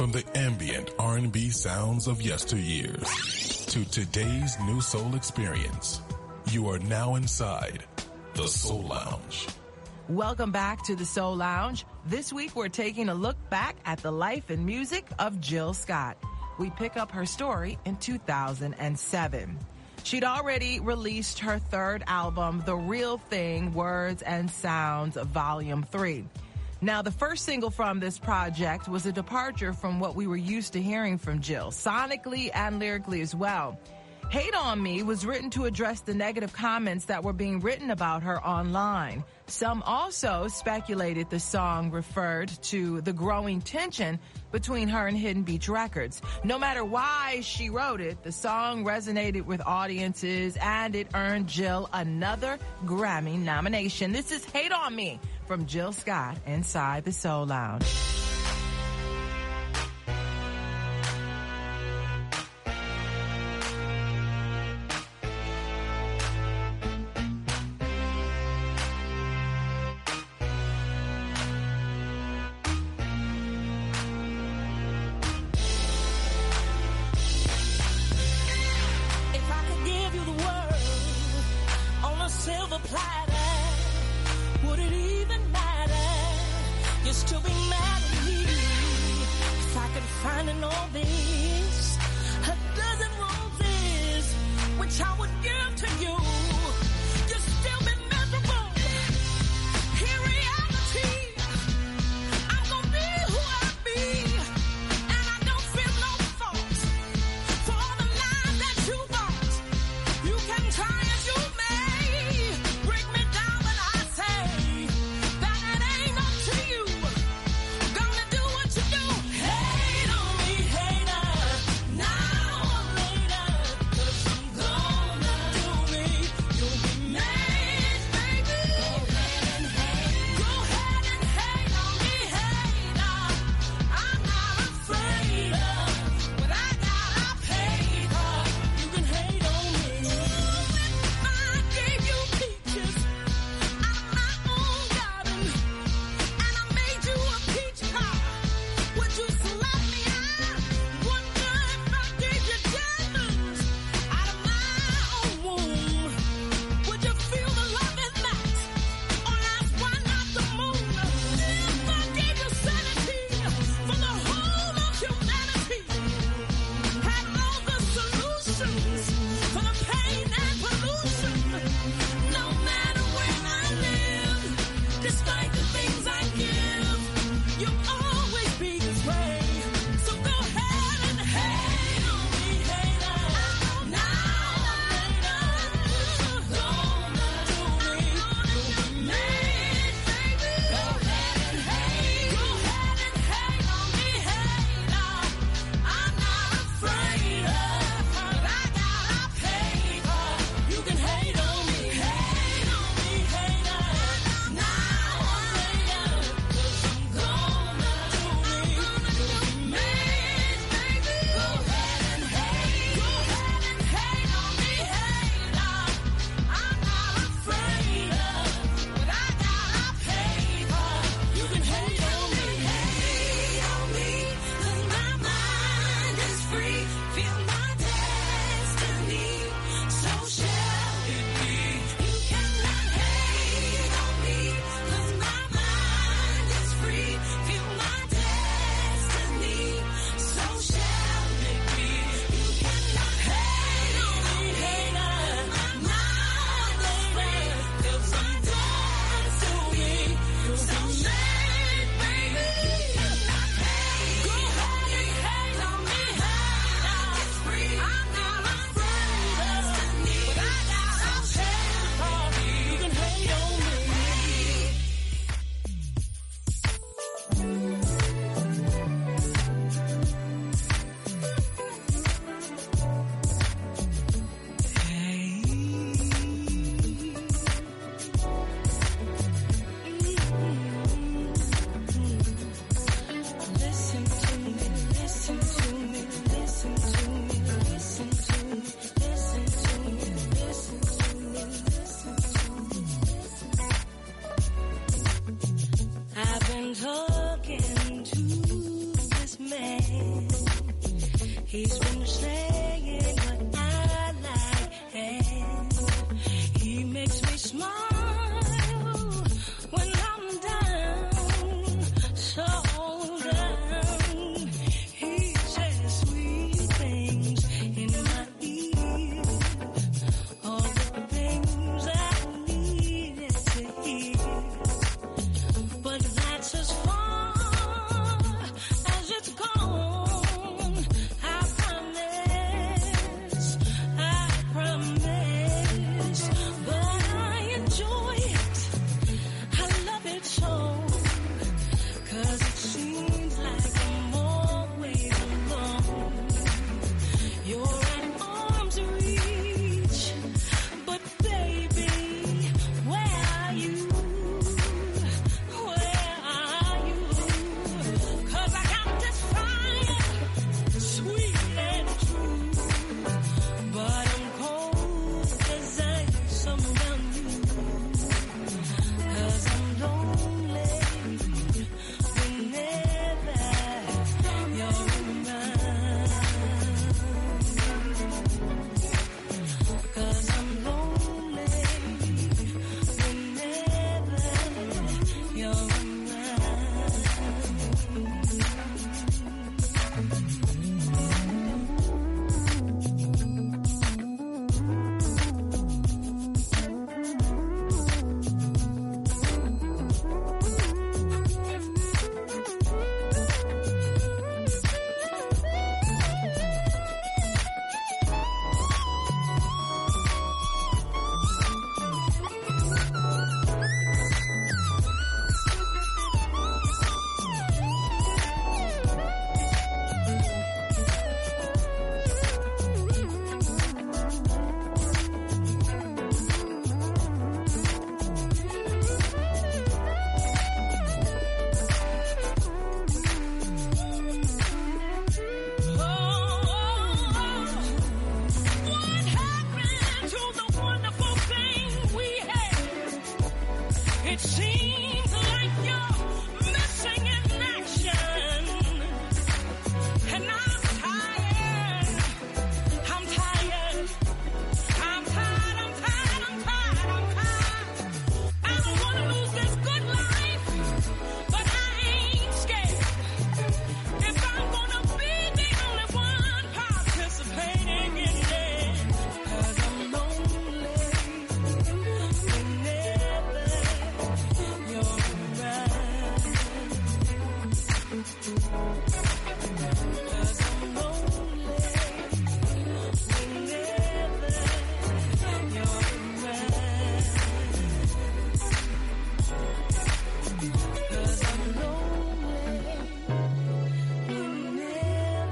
From the ambient R&B sounds of yesteryears to today's new soul experience, you are now inside the Soul Lounge. Welcome back to the Soul Lounge. This week we're taking a look back at the life and music of Jill Scott. We pick up her story in 2007. She'd already released her third album, The Real Thing, Words and Sounds, Volume 3. Now, the first single from this project was a departure from what we were used to hearing from Jill, sonically and lyrically as well. Hate on Me was written to address the negative comments that were being written about her online. Some also speculated the song referred to the growing tension between her and Hidden Beach Records. No matter why she wrote it, the song resonated with audiences and it earned Jill another Grammy nomination. This is Hate on Me from Jill Scott inside the Soul Lounge. Talking to this man. He's been saying what I like, and he makes me smile when I'm down, so down. He says sweet things in my ear, all the things I needed to hear. But that's as far as it's gone. I promise. But I enjoy it. I love it so. 'Cause it seems like I'm always alone. You're at arm's reach. But baby, where are you? Where are you? 'Cause I got this fire, sweet and true. But I'm cold as ice around you. 'Cause I'm lonely whenever you're around. 'Cause I'm lonely whenever you're around. What happened to the wonderful thing we had? It seems like you're missing in action. And I'm tired. I'm tired. I'm tired. I'm tired. I'm tired. I'm tired. I don't want to lose this good life, but I ain't scared. If I'm gonna be the only one participating in it, 'cause I'm lonely whenever you're around. 'Cause I'm lonely whenever you're around. 'Cause I'm lonely whenever.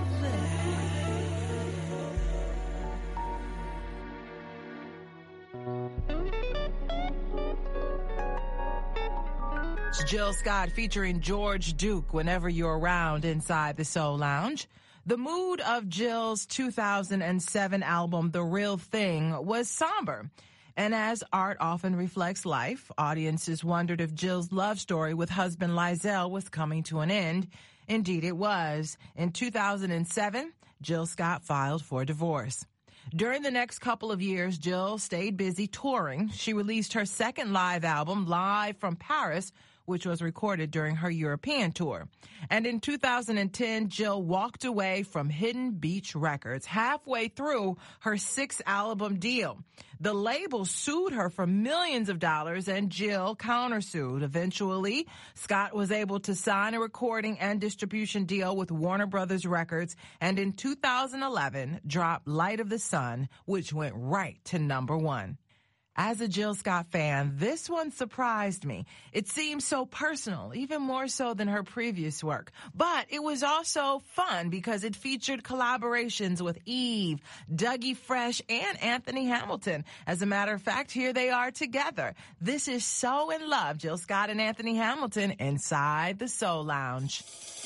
It's Jill Scott featuring George Duke whenever you're around inside the Soul Lounge. The mood of Jill's 2007 album, The Real Thing, was somber. And as art often reflects life, audiences wondered if Jill's love story with husband Lizelle was coming to an end. Indeed, it was. In 2007, Jill Scott filed for divorce. During the next couple of years, Jill stayed busy touring. She released her second live album, Live from Paris, which was recorded during her European tour. And in 2010, Jill walked away from Hidden Beach Records halfway through her 6-album deal. The label sued her for millions of dollars, and Jill countersued. Eventually, Scott was able to sign a recording and distribution deal with Warner Brothers Records, and in 2011, dropped Light of the Sun, which went right to #1. As a Jill Scott fan, this one surprised me. It seemed so personal, even more so than her previous work. But it was also fun because it featured collaborations with Eve, Dougie Fresh, and Anthony Hamilton. As a matter of fact, here they are together. This is So in Love, Jill Scott and Anthony Hamilton inside the Soul Lounge.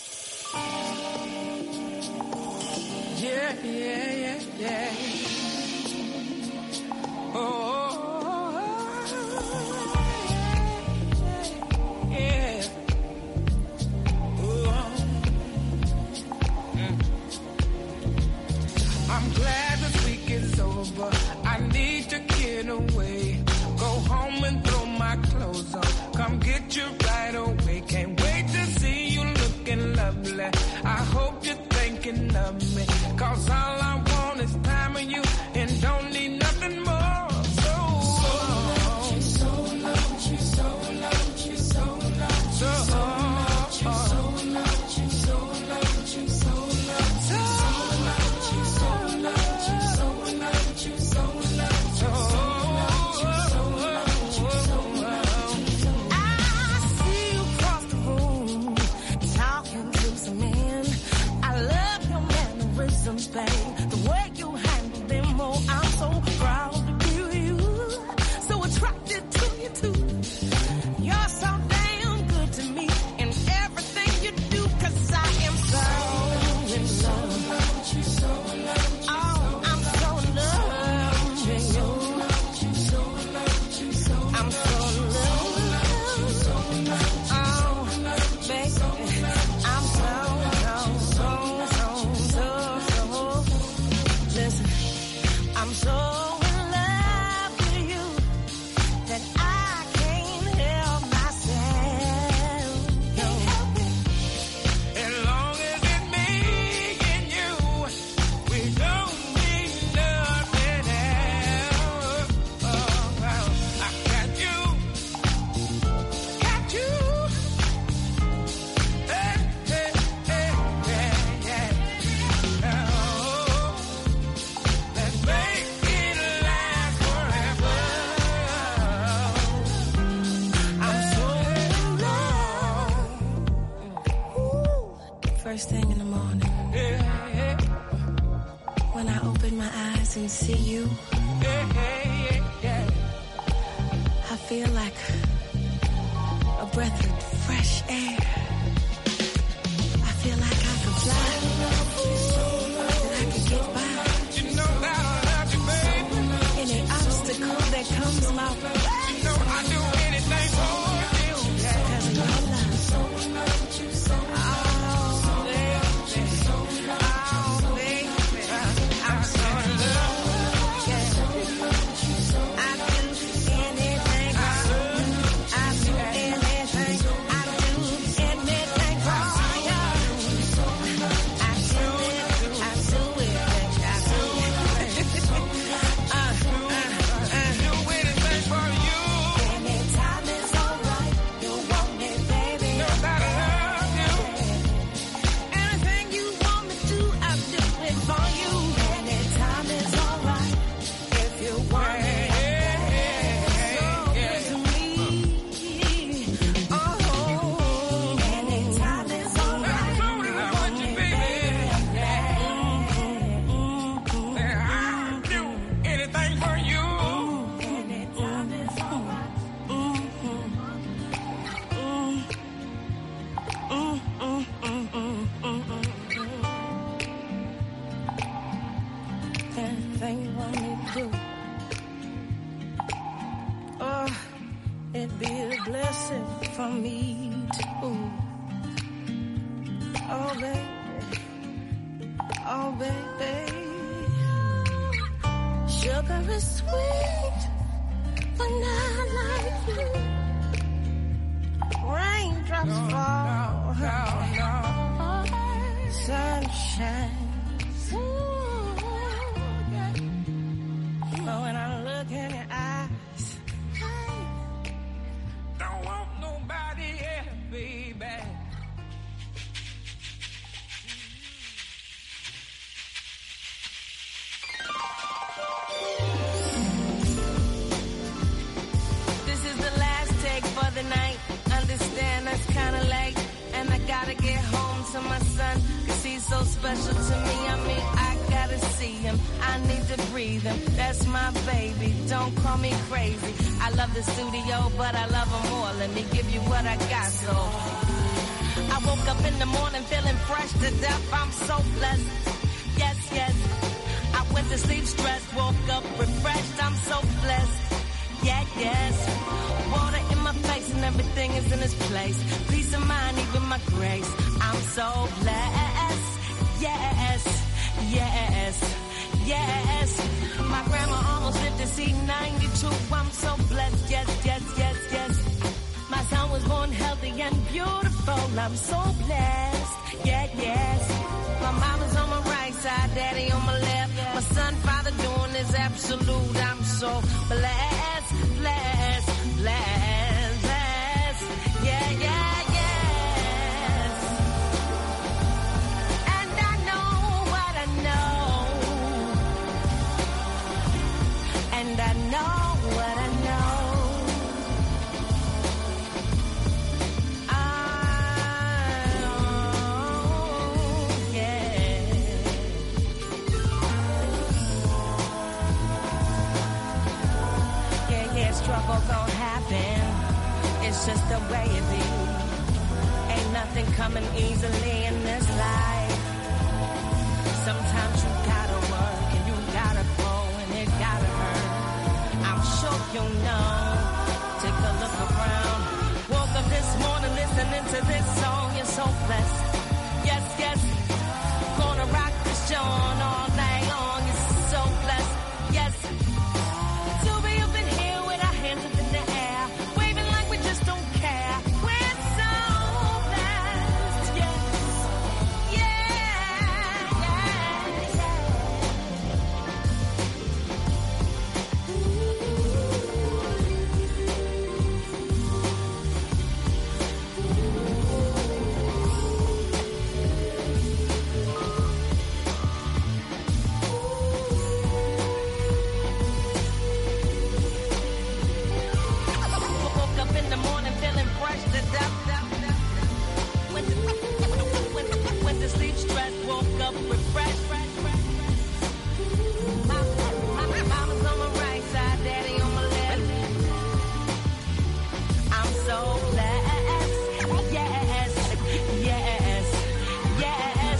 Yeah, yeah, yeah, yeah. Oh. Yeah. want you right away. Can't wait to see you looking lovely. I hope you're thinking of me, 'cause all I want is time with you and don't need nothing more. The way you handle them, oh, I'm so proud to be you. So attracted to you too. You're so damn good to me in everything you do, 'cause I am so in love. Oh, I'm so in love with you. I'm so in love. Oh, baby, I'm so. Listen, I'm so in love with you that I can't help myself. Can't help it. As long as it's me and you, we don't need nothing else. Oh, I got you. Got you. Hey, hey, hey, yeah, yeah. First thing in the morning, when I open my eyes and see you, I feel like a breath of fresh air. I feel like I could fly, that I could get by. You know that I love you, baby. Any obstacle that comes my way, you know I'd do anything for you. 'Cause of your love. It'd be a blessing for me too. Oh baby, sugar is sweet, but not like you. Raindrops fall, sunshine. But when I look in your eyes, don't want nobody else, baby. This is the last take for the night. Understand that's kinda late, and I gotta get home to my son, 'cause he's so special to me. I mean, I gotta see him, I need to breathe him. That's my baby, don't call me crazy. I love the studio, but I love him more. Let me give you what I got, so I woke up in the morning feeling fresh to death. I'm so blessed, yes, yes. I went to sleep stressed, woke up refreshed. I'm so blessed, yeah, yes. Water in my face and everything is in its place. Peace of mind, even my grace. I'm so blessed, yes, yes, yes. My grandma almost lived to see 92. I'm so blessed, yes, yes, yes, yes. My son was born healthy and beautiful. I'm so blessed. Yeah, yes. My mama's on my right side, daddy on my left. My son, father doing this absolute. I'm so blessed, blessed, blessed, blessed. Yeah, yeah, yes. And I know what I know. And I know what I know. Struggle gon' happen. It's just the way it be. Ain't nothing coming easily in this life. Sometimes you gotta work and you gotta go and it gotta hurt. I'm sure you know. Take a look around. Woke up this morning listening to this song. You're so blessed. Yes, yes. Gonna rock this joint all night long. You're so blessed. Yes. Hands up in the air, waving like we just don't care. We're so blessed, yes, yeah, yeah, went to sleep stressed, woke up refreshed. Mama's on my right side, daddy on my left. I'm so blessed. Yes, yes, yes.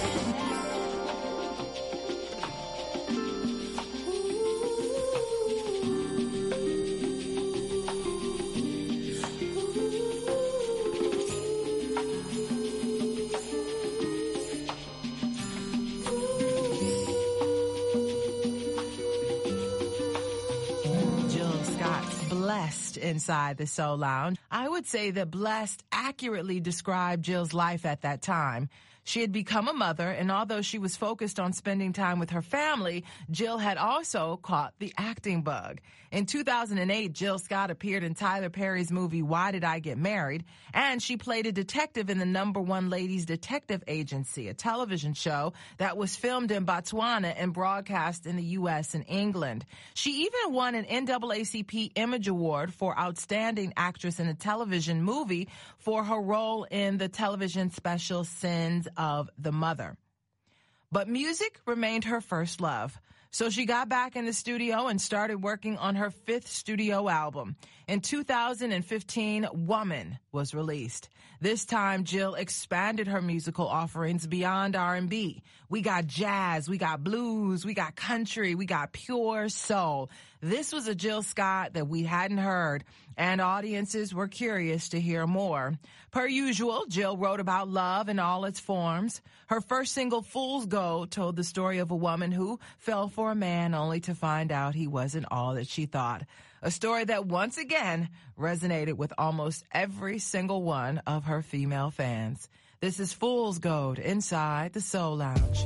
Blessed inside the Soul Lounge. I would say that blessed accurately described Jill's life at that time. She had become a mother, and although she was focused on spending time with her family, Jill had also caught the acting bug. In 2008, Jill Scott appeared in Tyler Perry's movie Why Did I Get Married? And she played a detective in the #1 Ladies Detective Agency, a television show that was filmed in Botswana and broadcast in the U.S. and England. She even won an NAACP Image Award for Outstanding Actress in a Television Movie for her role in the television special Sins of the Mother. But music remained her first love. So she got back in the studio and started working on her 5th studio album. In 2015, Woman was released. This time, Jill expanded her musical offerings beyond R&B. We got jazz, we got blues, we got country, we got pure soul. This was a Jill Scott that we hadn't heard, and audiences were curious to hear more. Per usual, Jill wrote about love in all its forms. Her first single, Fool's Gold, told the story of a woman who fell for a man only to find out he wasn't all that she thought. A story that once again resonated with almost every single one of her female fans. This is Fool's Gold inside the Soul Lounge.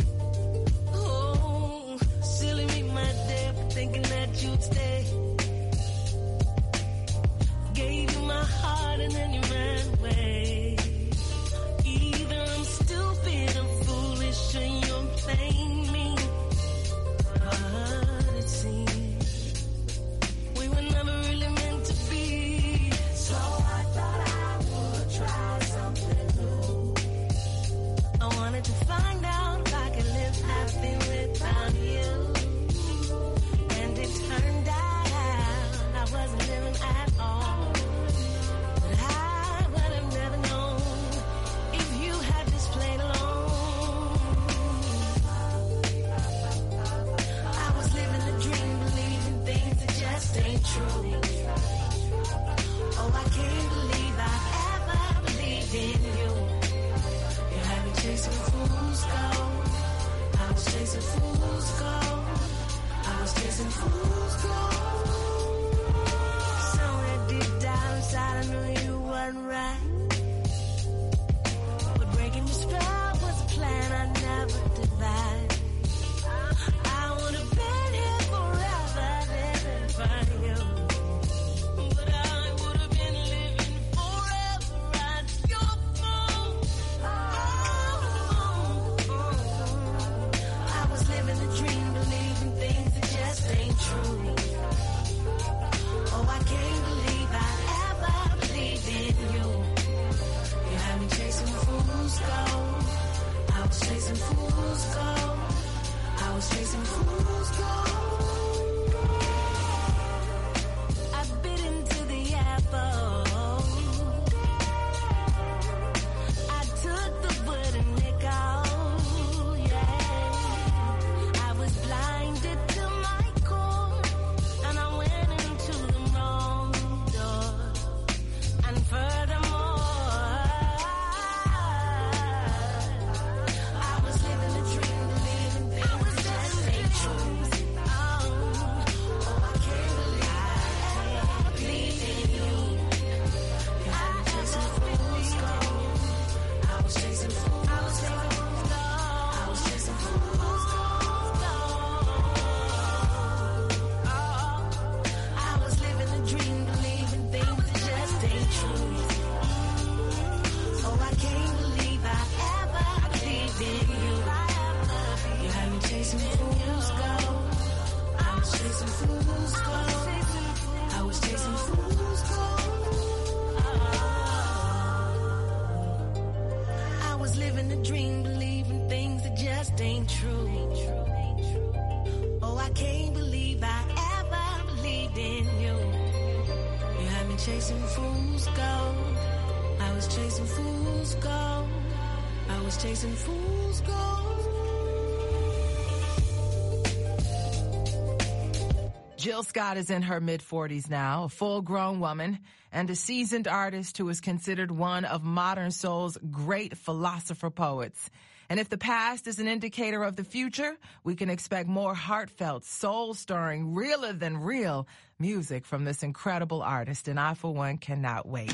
Oh, silly me, my dear, for thinking that you'd stay. Gave you my heart and then you ran away. Either I'm stupid or foolish and you're playing me. But it seems we were never really meant to be. So I thought I would try something new. I wanted to find out if I could live happy without you. And it turned out I wasn't living at all. But I living a dream, believing things that just ain't true. Oh, I can't believe I ever believed in you. You had me chasing fool's gold. I was chasing fool's gold. I was chasing fool's gold. Jill Scott is in her mid-40s now, a full-grown woman, and a seasoned artist who is considered one of modern soul's great philosopher-poets. And if the past is an indicator of the future, we can expect more heartfelt, soul-stirring, realer-than-real music from this incredible artist, and I, for one, cannot wait.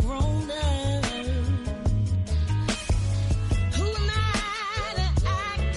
Who am I to act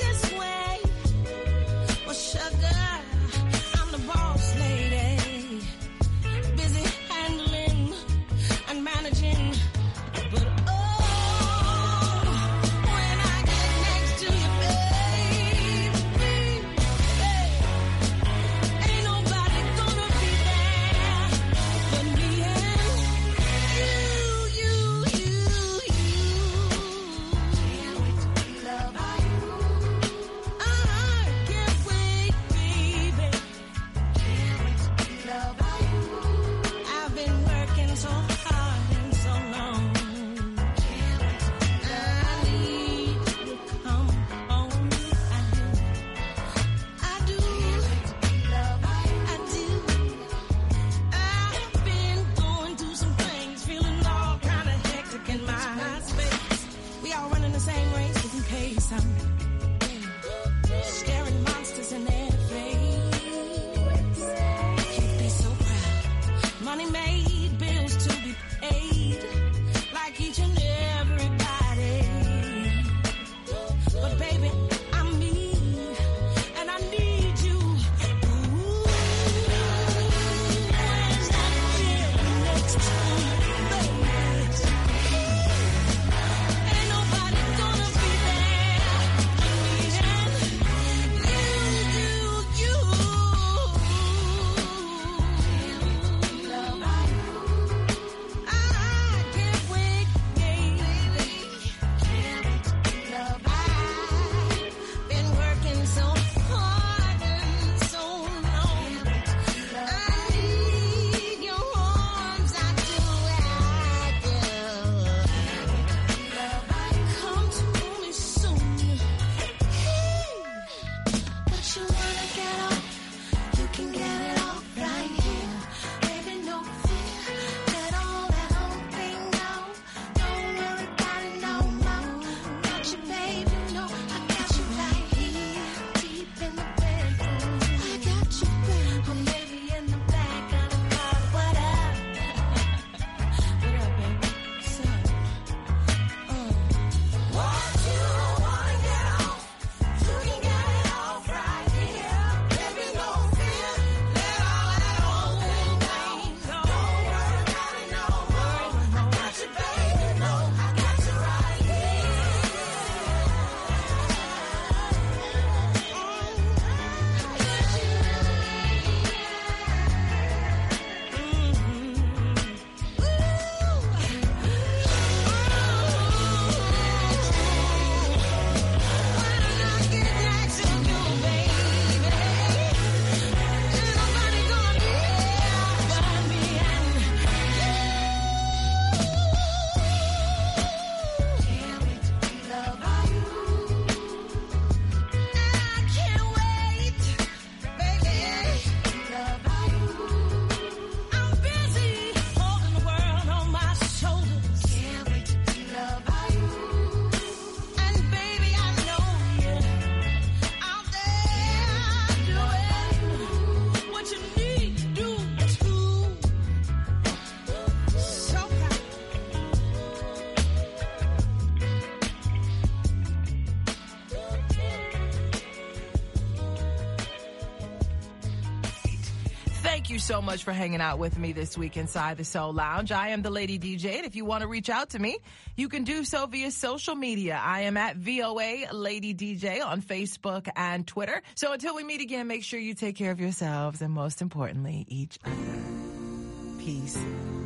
Thank you so much for hanging out with me this week inside the Soul Lounge. I am the Lady DJ, and if you want to reach out to me, you can do so via social media. I am at VOA Lady DJ on Facebook and Twitter. So until we meet again, make sure you take care of yourselves and most importantly, each other. Peace.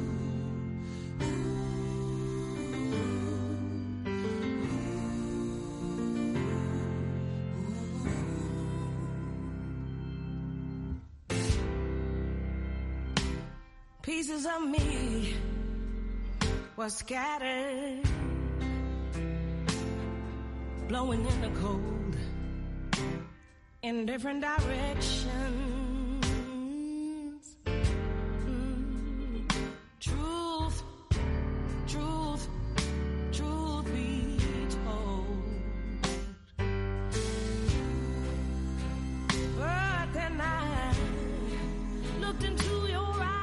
Pieces of me were scattered, blowing in the cold in different directions. Truth, truth, truth be told. But then I looked into your eyes.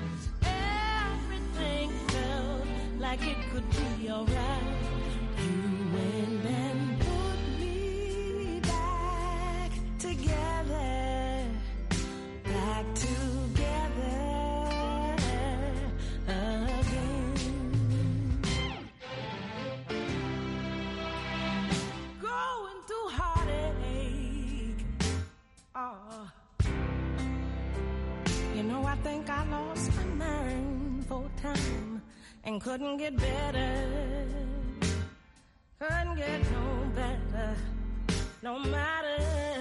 Like it could be alright. You went and put me back together, back together again. Going through heartache. Oh, you know, I think I lost my mind for time. And couldn't get better, couldn't get no better, no matter.